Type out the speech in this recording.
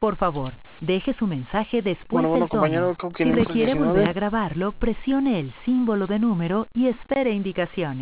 Por favor, deje su mensaje después del tono. Compañero, Si requiere volver a grabarlo, presione el símbolo de número y espere indicaciones.